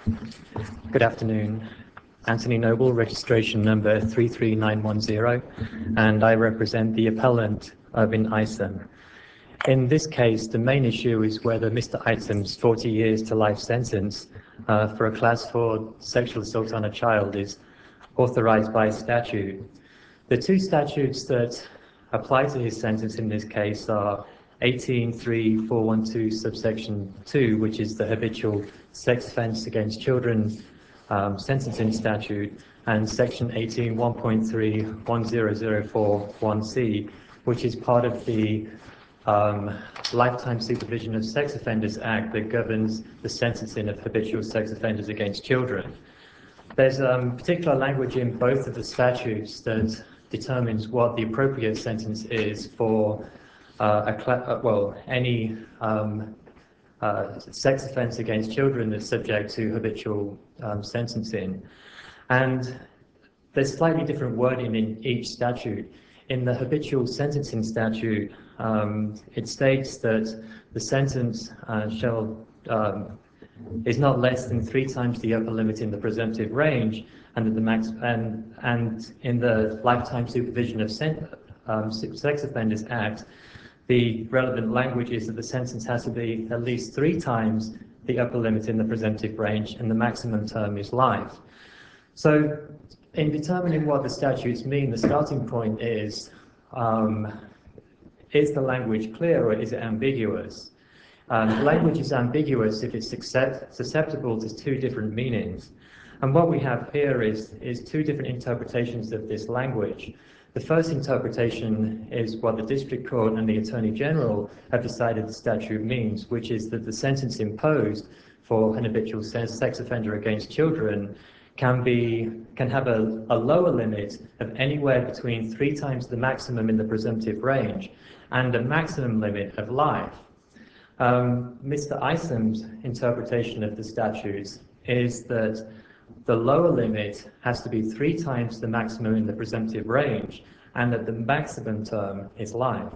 Good afternoon. Anthony Noble, registration number 33910, and I represent the appellant Ervin Isom. In this case, the main issue is whether Mr. Isom's 40 years to life sentence for a Class 4 sexual assault on a child is authorized by statute. The two statutes that apply to his sentence in this case are 18.3.412 subsection 2, which is the habitual sex offence against children sentencing statute, and section 18.1.3.1004.1c, which is part of the Lifetime Supervision of Sex Offenders Act that governs the sentencing of habitual sex offenders against children. There's particular language in both of the statutes that determines what the appropriate sentence is for any sex offence against children that's subject to habitual sentencing. And there's slightly different wording in each statute. In the habitual sentencing statute, it states that the sentence is not less than 3 times the upper limit in the presumptive range, and that and in the Lifetime Supervision of Sex Offenders Act, the relevant language is that the sentence has to be at least 3 times the upper limit in the presumptive range, and the maximum term is life. So in determining what the statutes mean, the starting point is the language clear or is it ambiguous? The language is ambiguous if it's susceptible to 2 different meanings. And what we have here is 2 different interpretations of this language. The first interpretation is what the District Court and the Attorney General have decided the statute means, which is that the sentence imposed for an habitual sex offender against children can have a lower limit of anywhere between 3 times the maximum in the presumptive range and a maximum limit of life. Mr. Isom's interpretation of the statutes is that the lower limit has to be 3 times the maximum in the presumptive range, and that the maximum term is life.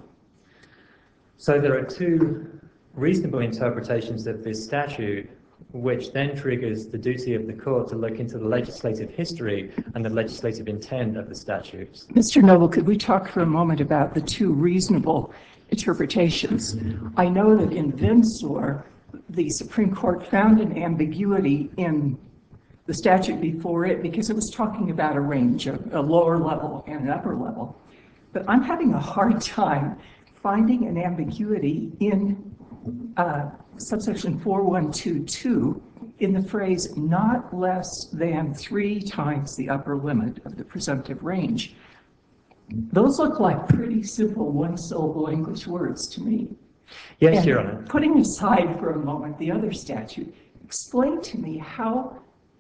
So there are 2 reasonable interpretations of this statute, which then triggers the duty of the court to look into the legislative history and the legislative intent of the statutes. Mr. Noble, could we talk for a moment about the 2 reasonable interpretations? I know that in Vinsor, the Supreme Court found an ambiguity in the statute before it because it was talking about a range, a lower level and an upper level. But I'm having a hard time finding an ambiguity in subsection 4122 in the phrase not less than 3 times the upper limit of the presumptive range. Those look like pretty simple 1-syllable English words to me. Yes, Your Honor. Putting aside for a moment the other statute, explain to me how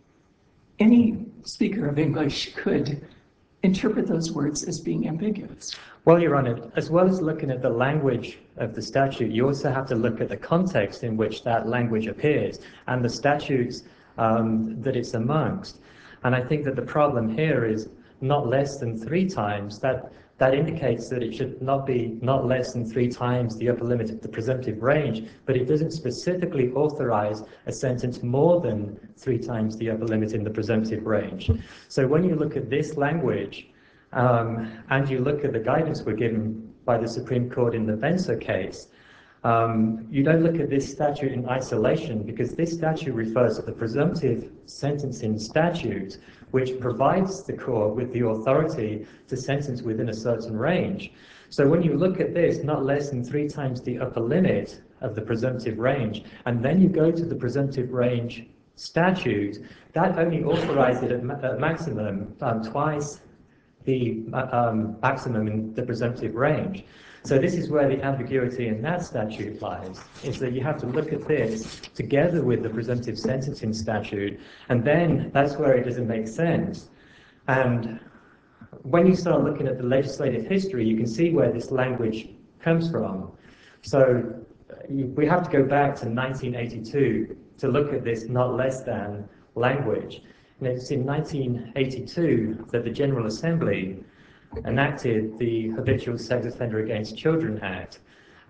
any speaker of English could interpret those words as being ambiguous. Well, Your Honor, as well as looking at the language of the statute, you also have to look at the context in which that language appears and the statutes that it's amongst. And I think that the problem here is not less than 3 times. That indicates that it should not be not less than 3 times the upper limit of the presumptive range, but it doesn't specifically authorize a sentence more than 3 times the upper limit in the presumptive range. So when you look at this language, and you look at the guidance we're given by the Supreme Court in the Vinsor case, you don't look at this statute in isolation, because this statute refers to the presumptive sentencing statute, which provides the court with the authority to sentence within a certain range. So when you look at this, not less than 3 times the upper limit of the presumptive range, and then you go to the presumptive range statute, that only authorizes it at maximum twice the maximum in the presumptive range. So this is where the ambiguity in that statute lies, is that you have to look at this together with the presumptive sentencing statute, and then that's where it doesn't make sense. And when you start looking at the legislative history, you can see where this language comes from. So we have to go back to 1982 to look at this not less than language. And it's in 1982 that the General Assembly enacted the Habitual Sex Offender Against Children Act.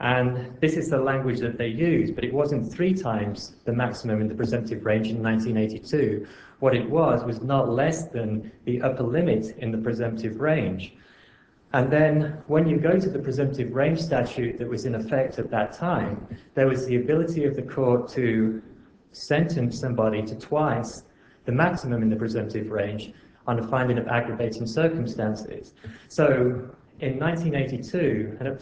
And this is the language that they used, but it wasn't 3 times the maximum in the presumptive range in 1982. What it was not less than the upper limit in the presumptive range. And then when you go to the presumptive range statute that was in effect at that time, there was the ability of the court to sentence somebody to twice the maximum in the presumptive range on a finding of aggravating circumstances. So in 1982 and up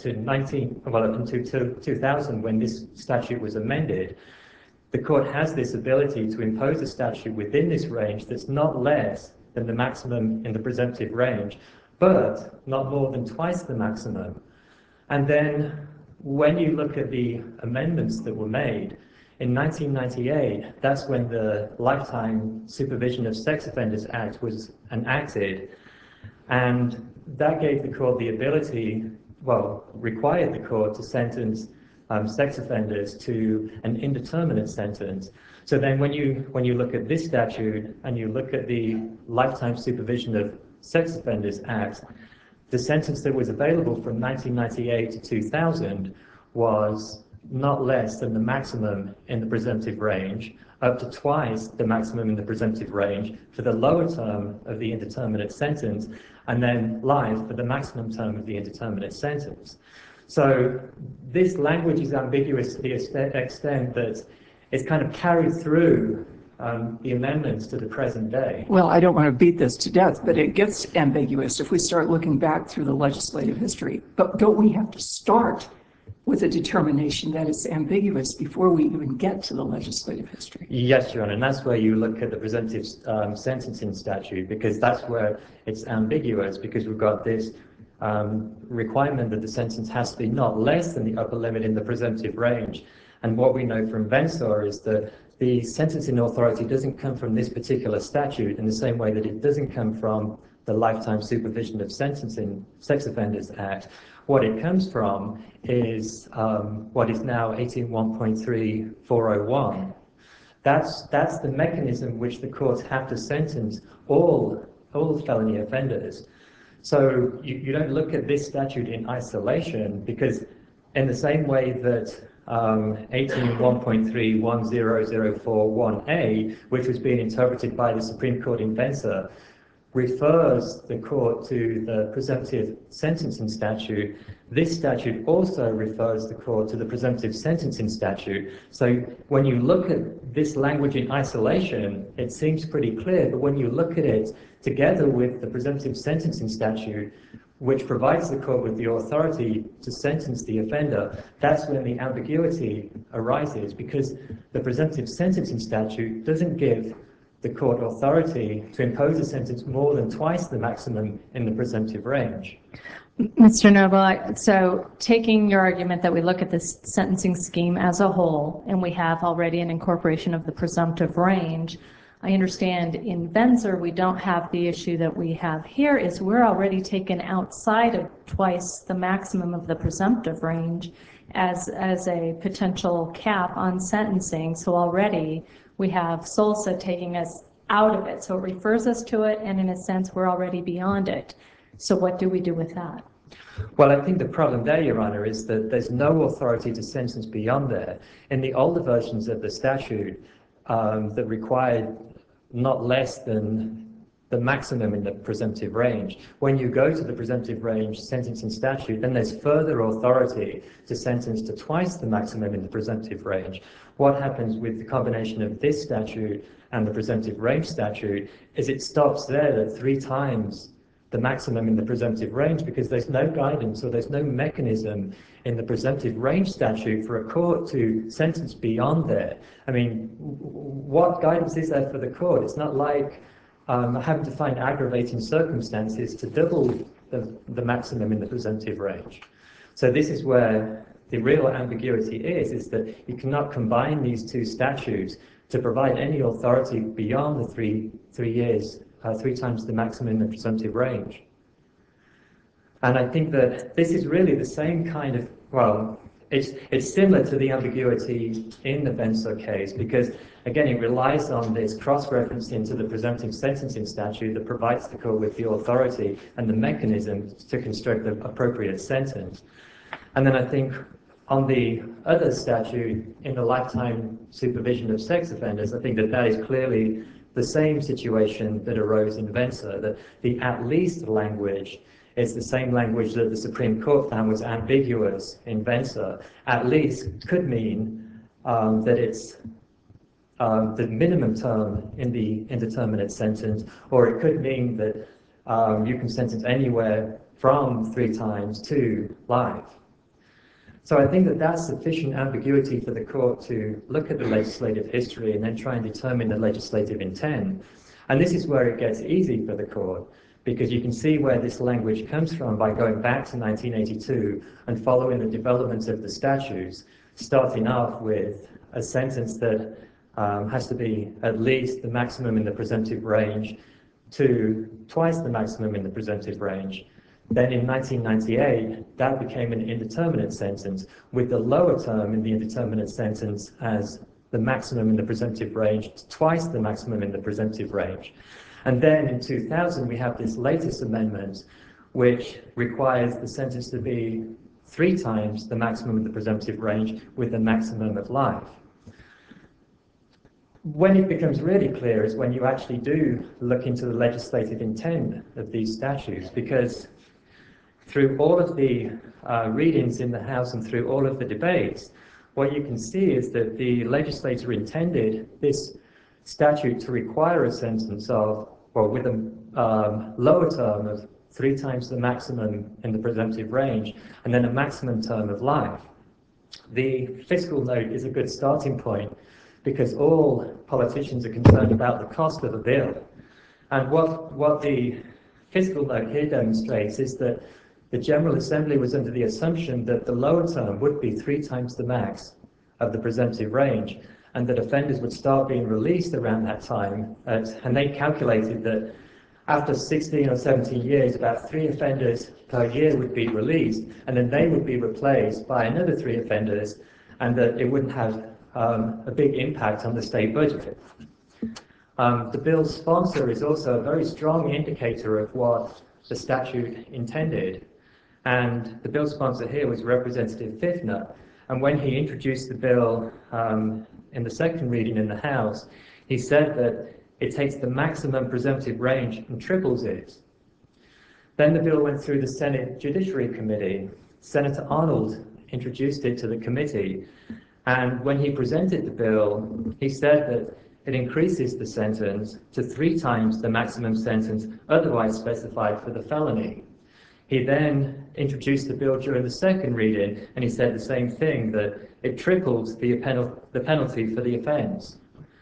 to 2000, when this statute was amended, the court has this ability to impose a statute within this range that's not less than the maximum in the presumptive range, but not more than twice the maximum. And then when you look at the amendments that were made, in 1998, that's when the Lifetime Supervision of Sex Offenders Act was enacted, and that gave the court the ability, required the court to sentence sex offenders to an indeterminate sentence. So then when you look at this statute and you look at the Lifetime Supervision of Sex Offenders Act, the sentence that was available from 1998 to 2000 was not less than the maximum in the presumptive range, up to twice the maximum in the presumptive range for the lower term of the indeterminate sentence, and then life for the maximum term of the indeterminate sentence. So this language is ambiguous to the extent that it's kind of carried through the amendments to the present day. Well, I don't want to beat this to death, but it gets ambiguous if we start looking back through the legislative history. But don't we have to start with a determination that it's ambiguous before we even get to the legislative history? Yes, Your Honor, and that's where you look at the presumptive sentencing statute, because that's where it's ambiguous, because we've got this requirement that the sentence has to be not less than the upper limit in the presumptive range. And what we know from Vensor is that the sentencing authority doesn't come from this particular statute in the same way that it doesn't come from the Lifetime Supervision of Sentencing Sex Offenders Act. What it comes from is what is now 18.1.3401. That's the mechanism which the courts have to sentence all felony offenders. So you don't look at this statute in isolation, because in the same way that 18.1.31004(1)A, which was being interpreted by the Supreme Court in Vensor, refers the court to the presumptive sentencing statute, this statute also refers the court to the presumptive sentencing statute. So when you look at this language in isolation, it seems pretty clear, but when you look at it together with the presumptive sentencing statute, which provides the court with the authority to sentence the offender, that's when the ambiguity arises, because the presumptive sentencing statute doesn't give the court authority to impose a sentence more than twice the maximum in the presumptive range. Mr. Noble, so taking your argument that we look at this sentencing scheme as a whole, and we have already an incorporation of the presumptive range, I understand in Vensor we don't have the issue that we have here, is we're already taken outside of twice the maximum of the presumptive range as a potential cap on sentencing. So already we have SOLSA taking us out of it. So it refers us to it, and in a sense we're already beyond it. So what do we do with that? Well, I think the problem there, Your Honor, is that there's no authority to sentence beyond there. In the older versions of the statute that required not less than the maximum in the presumptive range, when you go to the presumptive range sentencing statute, then there's further authority to sentence to twice the maximum in the presumptive range. What happens with the combination of this statute and the presumptive range statute is it stops there at 3 times the maximum in the presumptive range, because there's no guidance or there's no mechanism in the presumptive range statute for a court to sentence beyond there. I mean, what guidance is there for the court? It's not like having to find aggravating circumstances to double the maximum in the presumptive range. So this is where the real ambiguity is that you cannot combine these 2 statutes to provide any authority beyond the 3 years, 3 times the maximum in the presumptive range. And I think that this is really the same kind of, it's similar to the ambiguity in the Vensor case, because again, it relies on this cross-referencing to the presumptive sentencing statute that provides the court with the authority and the mechanism to construct the appropriate sentence. And then I think On the other statute, in the lifetime supervision of sex offenders, I think that that is clearly the same situation that arose in Vencer, that the at least language is the same language that the Supreme Court found was ambiguous in Vencer. At least could mean that it's the minimum term in the indeterminate sentence, or it could mean that you can sentence anywhere from 3 times to life. So I think that that's sufficient ambiguity for the court to look at the legislative history and then try and determine the legislative intent. And this is where it gets easy for the court, because you can see where this language comes from by going back to 1982 and following the developments of the statutes, starting off with a sentence that has to be at least the maximum in the presumptive range to twice the maximum in the presumptive range. Then in 1998, that became an indeterminate sentence, with the lower term in the indeterminate sentence as the maximum in the presumptive range, twice the maximum in the presumptive range. And then in 2000, we have this latest amendment, which requires the sentence to be 3 times the maximum of the presumptive range with the maximum of life. When it becomes really clear is when you actually do look into the legislative intent of these statutes, because through all of the readings in the House and through all of the debates, what you can see is that the legislature intended this statute to require a sentence of, well, with a lower term of 3 times the maximum in the presumptive range, and then a maximum term of life. The fiscal note is a good starting point, because all politicians are concerned about the cost of a bill. And what the fiscal note here demonstrates is that the General Assembly was under the assumption that the lower term would be 3 times the max of the presumptive range, and that offenders would start being released around that time. And they calculated that after 16 or 17 years, about 3 offenders per year would be released, and then they would be replaced by another 3 offenders, and that it wouldn't have a big impact on the state budget. The bill's sponsor is also a very strong indicator of what the statute intended. And the bill sponsor here was Representative Fifner. And when he introduced the bill in the second reading in the House, he said that it takes the maximum presumptive range and triples it. Then the bill went through the Senate Judiciary Committee. Senator Arnold introduced it to the committee. And when he presented the bill, he said that it increases the sentence to 3 times the maximum sentence otherwise specified for the felony. He then introduced the bill during the second reading, and he said the same thing, that it triples the penalty for the offence.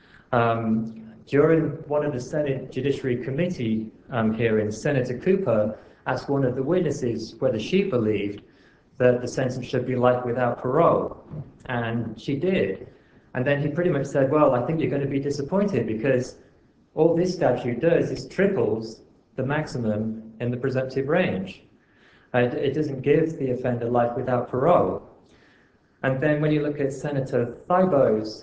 During one of the Senate Judiciary Committee hearings, Senator Cooper asked one of the witnesses whether she believed that the sentence should be life without parole, and she did. And then he pretty much said, well, I think you're going to be disappointed, because all this statute does is triples the maximum in the presumptive range. It doesn't give the offender life without parole. And then when you look at Senator Thibault's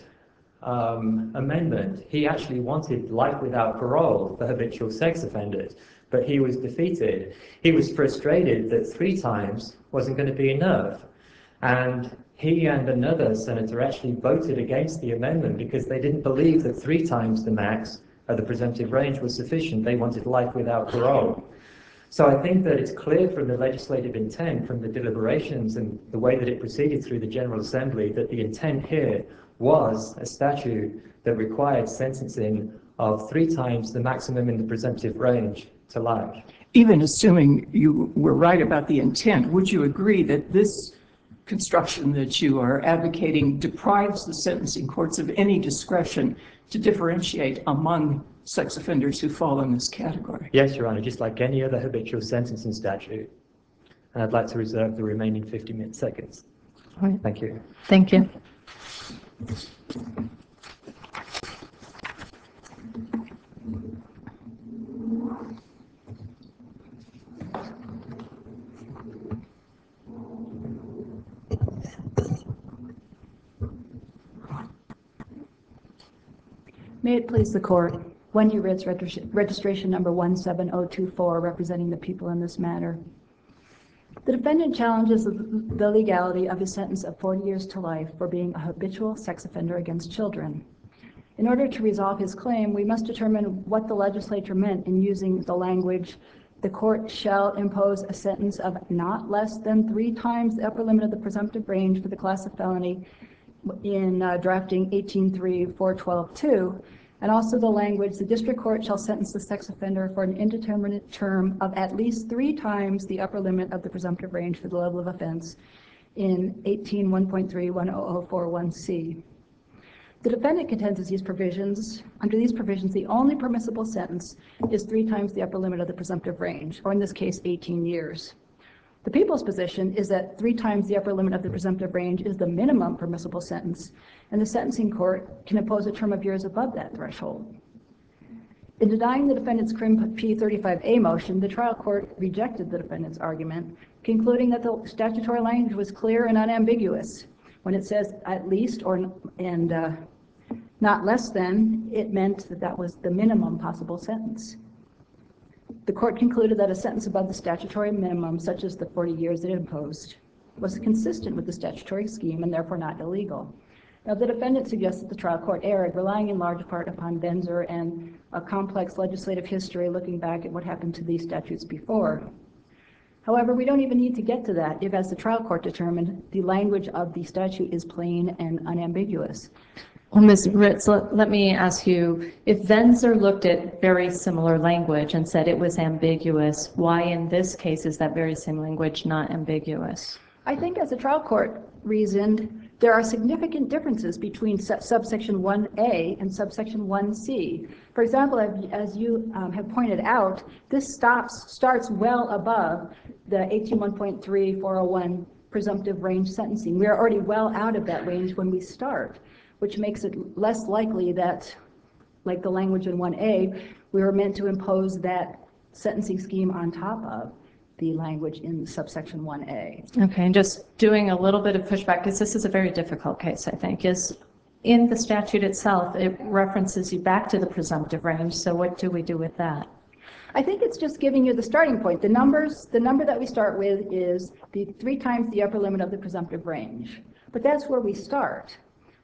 amendment, he actually wanted life without parole for habitual sex offenders, but he was defeated. He was frustrated that 3 times wasn't going to be enough. And he and another senator actually voted against the amendment because they didn't believe that 3 times the max of the presumptive range was sufficient. They wanted life without parole. So I think that it's clear from the legislative intent, from the deliberations and the way that it proceeded through the General Assembly, that the intent here was a statute that required sentencing of 3 times the maximum in the presumptive range to life. Even assuming you were right about the intent, would you agree that this construction that you are advocating deprives the sentencing courts of any discretion to differentiate among sex offenders who fall in this category? Yes, Your Honor, just like any other habitual sentencing statute. And I'd like to reserve the remaining 50 seconds. All right. Thank you. Thank you. May it please the court. Wendy Ritz, registration number 17024, representing the people in this matter. The defendant challenges the legality of his sentence of 40 years to life for being a habitual sex offender against children. In order to resolve his claim, we must determine what the legislature meant in using the language, "The court shall impose a sentence of not less than 3 times the upper limit of the presumptive range for the class of felony," in drafting 18.3.412.2, and also the language, "The district court shall sentence the sex offender for an indeterminate term of at least 3 times the upper limit of the presumptive range for the level of offense," in 18.1.3.10041C. The defendant contends that under these provisions, the only permissible sentence is 3 times the upper limit of the presumptive range, or in this case, 18 years. The people's position is that 3 times the upper limit of the presumptive range is the minimum permissible sentence, and the sentencing court can impose a term of years above that threshold. In denying the defendant's CRIM P35A motion, the trial court rejected the defendant's argument, concluding that the statutory language was clear and unambiguous. When it says at least and not less than, it meant that that was the minimum possible sentence. The court concluded that a sentence above the statutory minimum, such as the 40 years it imposed, was consistent with the statutory scheme and therefore not illegal. Now, the defendant suggests that the trial court erred, relying in large part upon Benzer and a complex legislative history looking back at what happened to these statutes before. However, we don't even need to get to that if, as the trial court determined, the language of the statute is plain and unambiguous. Well, Ms. Ritz, let me ask you, if Benzer looked at very similar language and said it was ambiguous, why in this case is that very same language not ambiguous? I think as the trial court reasoned, there are significant differences between subsection 1A and subsection 1C. For example, as you have pointed out, this starts well above the 18.1.3.401 presumptive range sentencing. We are already well out of that range when we start, which makes it less likely that, like the language in 1A, we were meant to impose that sentencing scheme on top of the language in subsection 1A. Okay, and just doing a little bit of pushback, because this is a very difficult case, I think, is in the statute itself, it references you back to the presumptive range, so what do we do with that? I think it's just giving you the starting point. The number that we start with is the 3 times the upper limit of the presumptive range. But that's where we start.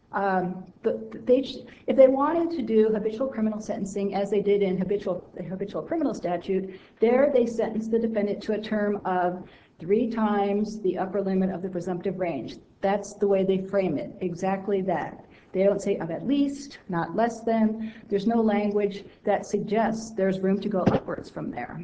If they wanted to do habitual criminal sentencing as they did in the habitual criminal statute, there they sentenced the defendant to a term of 3 times the upper limit of the presumptive range. That's the way they frame it, exactly that. They don't say of at least, not less than. There's no language that suggests there's room to go upwards from there.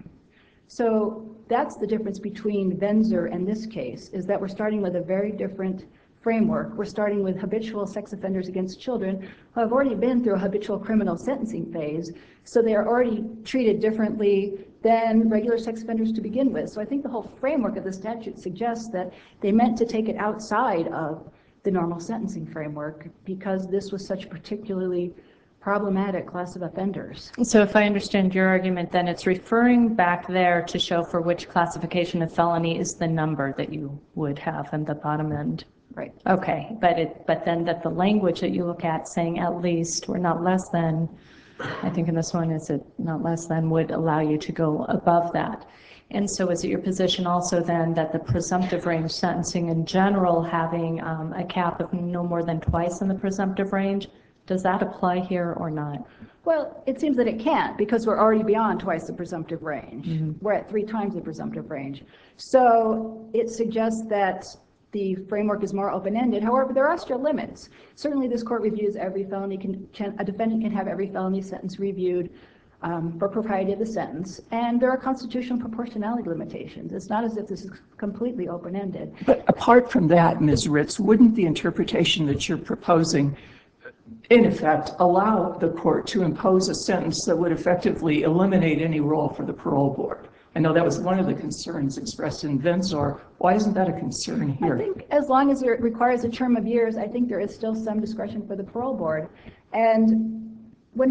So that's the difference between Benzer and this case, is that we're starting with a very different framework. We're starting with habitual sex offenders against children who have already been through a habitual criminal sentencing phase, so they are already treated differently than regular sex offenders to begin with. So I think the whole framework of the statute suggests that they meant to take it outside of the normal sentencing framework because this was such a particularly problematic class of offenders. So if I understand your argument, then it's referring back there to show for which classification of felony is the number that you would have in the bottom end. Right. Okay, but then that the language that you look at saying at least or not less than, I think in this one is it not less than, would allow you to go above that. And so is it your position also then that the presumptive range sentencing in general having a cap of no more than twice in the presumptive range, does that apply here or not? Well, it seems that it can't because we're already beyond twice the presumptive range. Mm-hmm. We're at 3 times the presumptive range. So it suggests that the framework is more open-ended. However, there are still limits. Certainly this court reviews every felony, a defendant can have every felony sentence reviewed for propriety of the sentence, and there are constitutional proportionality limitations. It's not as if this is completely open-ended. But apart from that, Ms. Ritz, wouldn't the interpretation that you're proposing in effect allow the court to impose a sentence that would effectively eliminate any role for the parole board? I know that was one of the concerns expressed in Benzer. Why isn't that a concern here? I think as long as it requires a term of years, I think there is still some discretion for the parole board. And when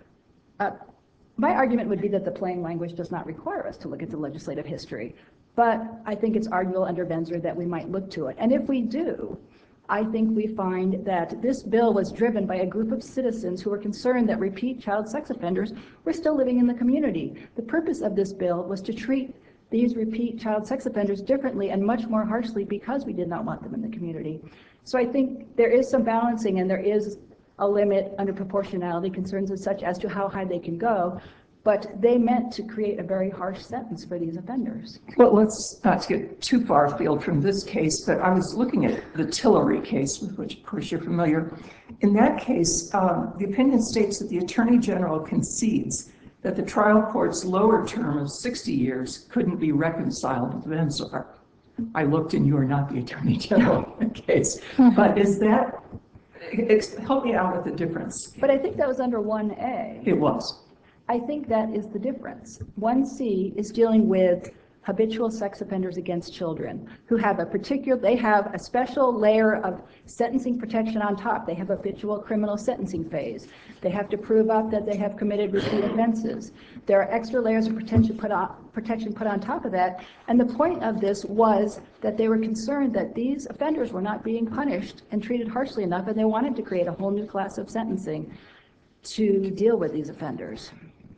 my argument would be that the plain language does not require us to look at the legislative history. But I think it's arguable under Benzer that we might look to it. And if we do, I think we find that this bill was driven by a group of citizens who were concerned that repeat child sex offenders were still living in the community. The purpose of this bill was to treat these repeat child sex offenders differently and much more harshly because we did not want them in the community. So I think there is some balancing, and there is a limit under proportionality concerns such as to how high they can go, but they meant to create a very harsh sentence for these offenders. Well, let's not get too far afield from this case, but I was looking at the Tillery case, with which, of course, you're familiar. In that case, the opinion states that the Attorney General concedes that the trial court's lower term of 60 years couldn't be reconciled with Venzor. I looked, and you are not the Attorney General in the case. But is that, help me out with the difference. But I think that was under 1A. It was. I think that is the difference. 1C is dealing with habitual sex offenders against children who have they have a special layer of sentencing protection on top. They have a habitual criminal sentencing phase. They have to prove up that they have committed repeat offenses. There are extra layers of protection put on top of that. And the point of this was that they were concerned that these offenders were not being punished and treated harshly enough, and they wanted to create a whole new class of sentencing to deal with these offenders.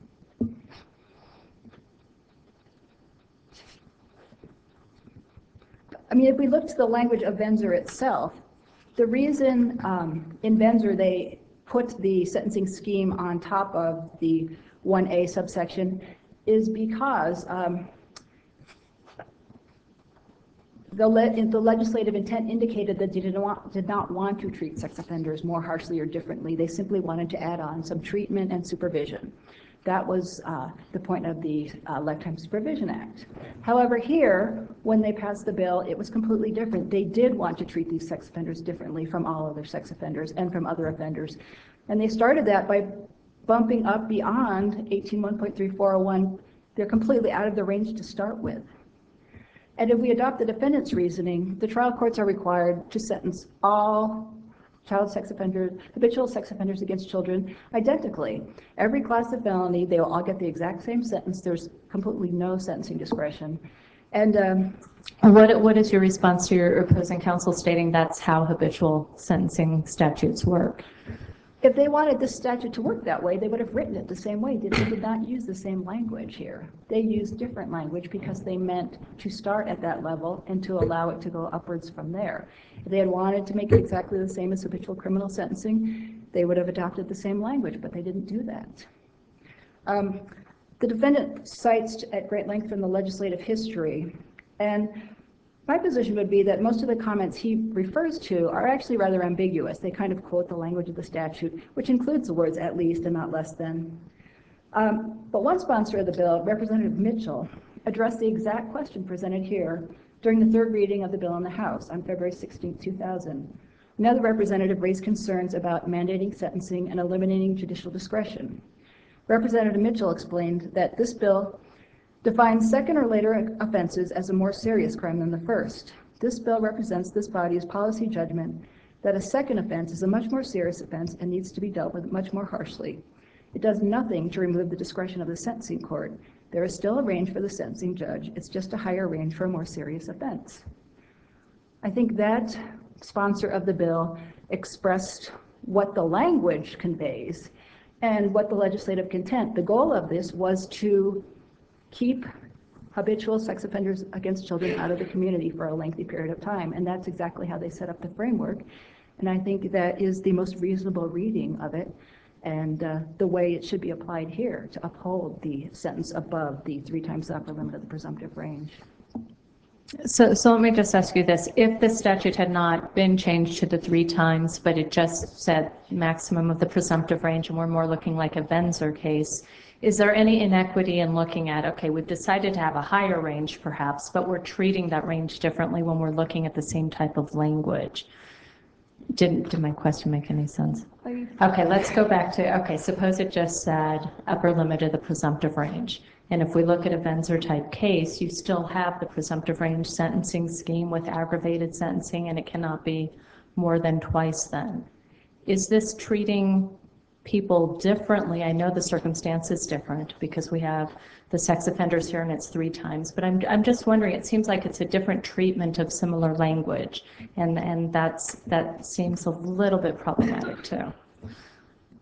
I mean, if we look to the language of Venzor itself, the reason in Venzor they put the sentencing scheme on top of the 1A subsection is because the legislative intent indicated that they did not want to treat sex offenders more harshly or differently. They simply wanted to add on some treatment and supervision. That was the point of the Lifetime Supervision Act. However, here, when they passed the bill, it was completely different. They did want to treat these sex offenders differently from all other sex offenders and from other offenders. And they started that by bumping up beyond 18.1.3401. They're completely out of the range to start with. And if we adopt the defendant's reasoning, the trial courts are required to sentence all habitual sex offenders against children identically. Every class of felony, they will all get the exact same sentence. There's completely no sentencing discretion. And what is your response to your opposing counsel stating that's how habitual sentencing statutes work? If they wanted this statute to work that way, they would have written it the same way. They did not use the same language here. They used different language because they meant to start at that level and to allow it to go upwards from there. If they had wanted to make it exactly the same as habitual criminal sentencing, they would have adopted the same language, but they didn't do that. The defendant cites at great length from the legislative history, and my position would be that most of the comments he refers to are actually rather ambiguous. They kind of quote the language of the statute, which includes the words at least and not less than. But one sponsor of the bill, Representative Mitchell, addressed the exact question presented here during the third reading of the bill in the House on February 16, 2000. Another representative raised concerns about mandating sentencing and eliminating judicial discretion. Representative Mitchell explained that this bill defines second or later offenses as a more serious crime than the first. This bill represents this body's policy judgment that a second offense is a much more serious offense and needs to be dealt with much more harshly. It does nothing to remove the discretion of the sentencing court. There is still a range for the sentencing judge. It's just a higher range for a more serious offense. I think that sponsor of the bill expressed what the language conveys and what the legislative content. The goal of this was to keep habitual sex offenders against children out of the community for a lengthy period of time. And that's exactly how they set up the framework. And I think that is the most reasonable reading of it and the way it should be applied here to uphold the sentence above the 3 times the upper limit of the presumptive range. So let me just ask you this. If the statute had not been changed to the 3 times, but it just said maximum of the presumptive range, and we're more looking like a Venzor case, is there any inequity in looking at, okay, we've decided to have a higher range perhaps, but we're treating that range differently when we're looking at the same type of language? Did my question make any sense? Okay, let's go back to, okay, suppose it just said upper limit of the presumptive range. And if we look at a Venzor type case, you still have the presumptive range sentencing scheme with aggravated sentencing, and it cannot be more than twice then. Is this treating people differently? I know the circumstance is different because we have the sex offenders here and it's 3 times, but I'm just wondering, it seems like it's a different treatment of similar language, and that seems a little bit problematic too.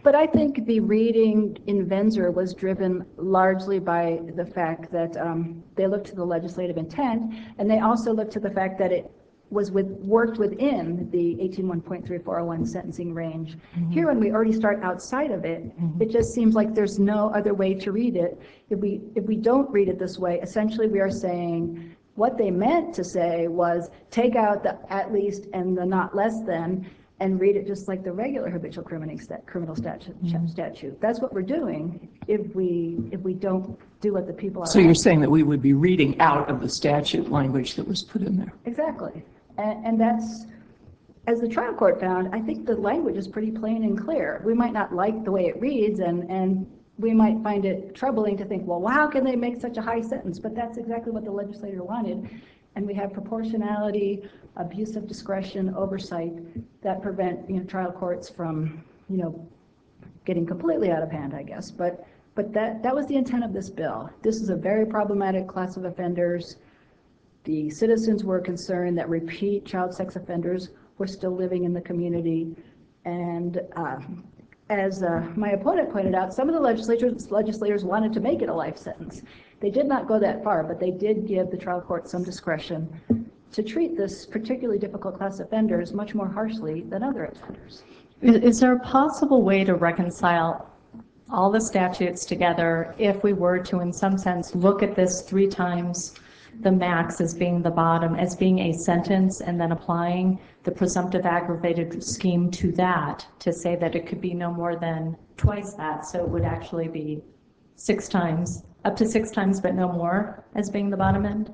But I think the reading in Venzer was driven largely by the fact that they looked to the legislative intent, and they also looked to the fact that it was worked within the 18.1.3401 sentencing range. Here, when we already start outside of it, it just seems like there's no other way to read it. If we don't read it this way, essentially we are saying what they meant to say was take out the at least and the not less than, and read it just like the regular habitual criminal statute. That's what we're doing if we don't do what the people are. So you're saying that we would be reading out of the statute language that was put in there? Exactly. And that's, as the trial court found, I think the language is pretty plain and clear. We might not like the way it reads, and we might find it troubling to think, well, how can they make such a high sentence? But that's exactly what the legislator wanted. And we have proportionality, abuse of discretion, oversight that prevent trial courts from getting completely out of hand, I guess. But that was the intent of this bill. This is a very problematic class of offenders. The citizens were concerned that repeat child sex offenders were still living in the community. And as my opponent pointed out, some of the legislators wanted to make it a life sentence. They did not go that far, but they did give the trial court some discretion to treat this particularly difficult class of offenders much more harshly than other offenders. Is there a possible way to reconcile all the statutes together if we were to, in some sense, look at this 3 times the max as being the bottom, as being a sentence, and then applying the presumptive aggravated scheme to that to say that it could be no more than twice that, so it would actually be 6 times, up to 6 times, but no more as being the bottom end?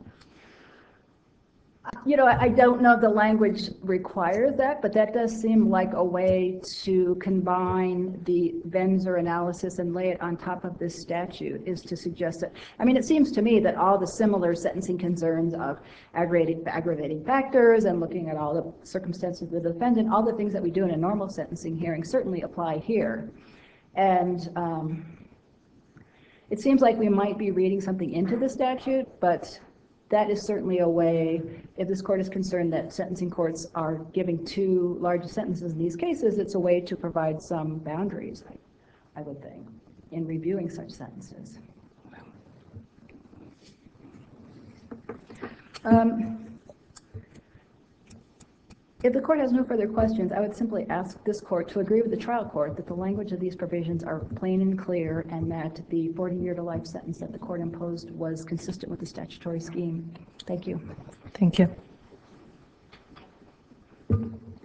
I don't know if the language requires that, but that does seem like a way to combine the Venzer analysis and lay it on top of this statute, is to suggest that. I mean, it seems to me that all the similar sentencing concerns of aggravating factors and looking at all the circumstances of the defendant, all the things that we do in a normal sentencing hearing certainly apply here. And it seems like we might be reading something into the statute, but that is certainly a way, if this court is concerned that sentencing courts are giving too large sentences in these cases, it's a way to provide some boundaries, I would think, in reviewing such sentences. If the court has no further questions, I would simply ask this court to agree with the trial court that the language of these provisions are plain and clear, and that the 40-year to life sentence that the court imposed was consistent with the statutory scheme. Thank you. Thank you. All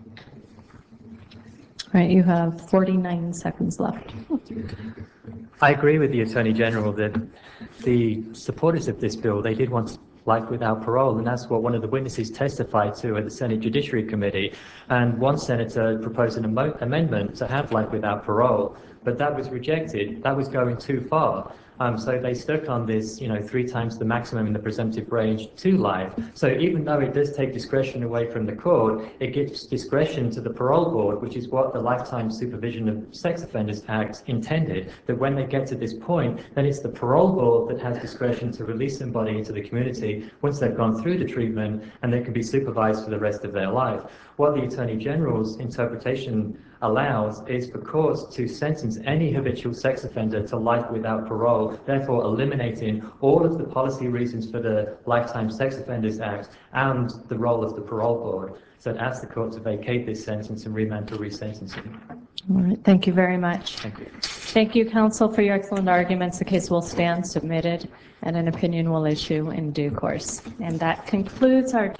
right, you have 49 seconds left. I agree with the Attorney General that the supporters of this bill, they did want life without parole, and that's what one of the witnesses testified to at the Senate Judiciary Committee. And one senator proposed an amendment to have life without parole, but that was rejected. That was going too far. So they stuck on this, 3 times the maximum in the presumptive range to life. So even though it does take discretion away from the court, it gives discretion to the parole board, which is what the Lifetime Supervision of Sex Offenders Act intended, that when they get to this point, then it's the parole board that has discretion to release somebody into the community once they've gone through the treatment, and they can be supervised for the rest of their life. What the Attorney General's interpretation allows is for courts to sentence any habitual sex offender to life without parole, therefore eliminating all of the policy reasons for the Lifetime Sex Offenders Act and the role of the parole board. So it asks the court to vacate this sentence and remand for resentencing. All right, thank you very much. Thank you. Thank you, counsel, for your excellent arguments. The case will stand submitted, and an opinion will issue in due course. And that concludes our